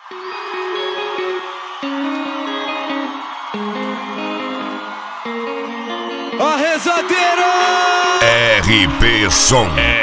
A rezadeira! RP Som.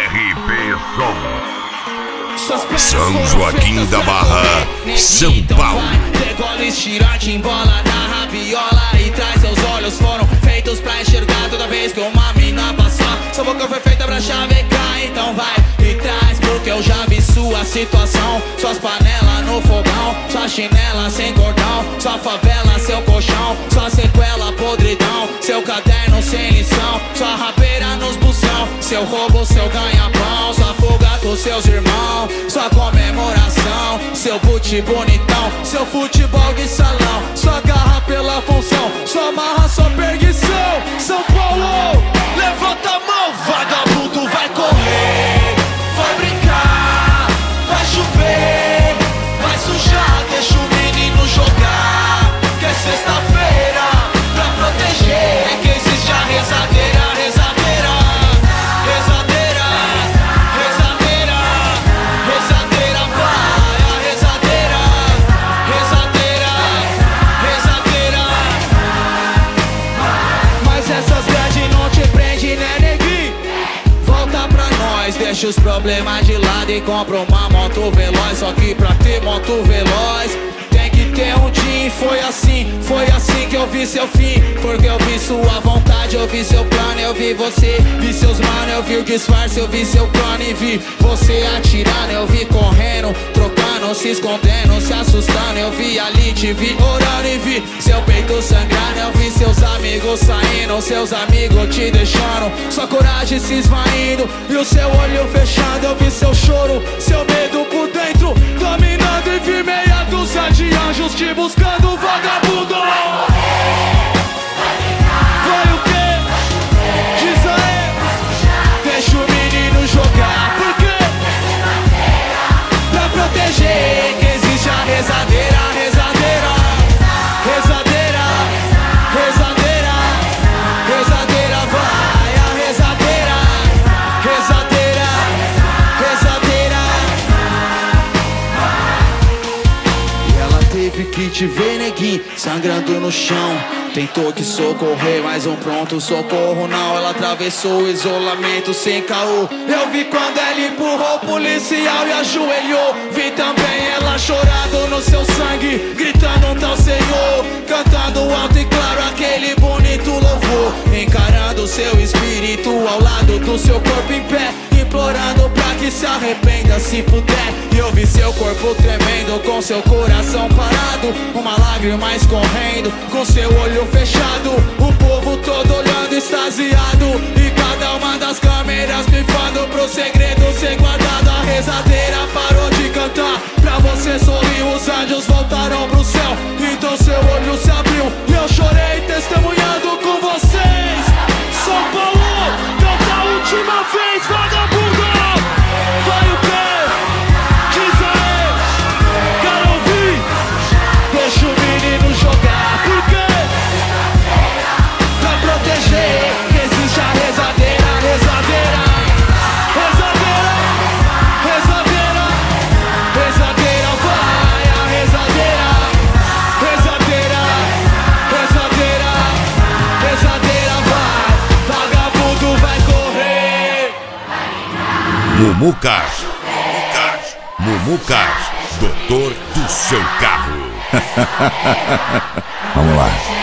São Joaquim da Barra, São Paulo. Degola, estirante, embola na rabiola e traz seus olhos foram feitos pra enxergar toda vez que uma mina passar. Sua boca foi feita pra chavecar, então vai e traz, porque eu já vi sua situação. Suas panelas no fogão, sua chinela sem cordão, sua favela, seu colchão, sua sequela, podridão, seu caderno sem lição, sua rabeira nos busão, seu roubo, seu ganha-pão, sua fuga com seus irmãos, sua comemoração, seu boot bonitão, seu futebol de salão, sua garra pela função, sua marra, sua perdição. São Paulo, levanta a mão, vagabundo vai correr, vai brincar, vai chover, vai sujar, deixa o menino jogar, que é sexta-feira, pra proteger, é que existe a rezadeira, rezadeira, rezadeira, rezadeira, rezadeira, vai, a rezadeira, rezadeira, rezadeira. Mas essas grades não te prende, né, neguinho? Volta pra nós, deixa os problemas de lado e compra uma moto veloz. Só que pra ter moto veloz tem que ter um din. Foi assim que eu vi seu fim. Porque eu vi sua vontade, eu vi seu plano, eu vi você, vi seus mano, eu vi o disfarce, eu vi seu plano e vi você atirando, eu vi correndo, trocando, se escondendo, se assustando, eu vi ali, te vi orando e vi seu peito sangrando, eu vi seus amigos saindo, seus amigos te deixando, sua coragem se esvaindo e o seu olho fechado, eu vi seu choro, seu medo por dentro, dominando e vi meia dúzia de anjos te buscando, vagabundo. Vai o quê? Diz aí. Deixa o menino jogar. Por quê? Pra proteger que existe a rezadeira, rezadeira, rezadeira, rezadeira, rezadeira, vai a rezadeira, rezadeira, rezadeira. E ela teve que te ver, neguinho, sangrando no chão. Tentou que socorrer, mas um pronto socorro não. Ela atravessou o isolamento sem caô. Eu vi quando ela empurrou o policial e ajoelhou. Vi também ela chorando no seu sangue, gritando um tal Senhor, cantando alto e claro aquele bonito louvor, encarando o seu espírito ao lado do seu corpo em pé, implorando pra que se arrependa se puder. E eu vi seu corpo tremendo, com seu coração parado, uma lágrima escorrendo, com seu olho fechado, o povo todo olhando extasiado, e cada uma das câmeras pifando pro segredo ser guardado. A rezadeira parou de cantar, pra você sorrir, os anjos voltaram pro céu, então seu olho se abriu e eu chorei testemunhando com vocês. São Paulo, canta a última vez, vagabundo. Vai o quê? Diz aí. Quero ouvir. Deixa o menino jogar. Por quê? Pra proteger que existe a rezadeira, rezadeira, rezadeira, rezadeira, rezadeira, vai a rezadeira, rezadeira, rezadeira, rezadeira, vai, vagabundo vai correr. Mumucas, doutor do seu carro. Vamos lá.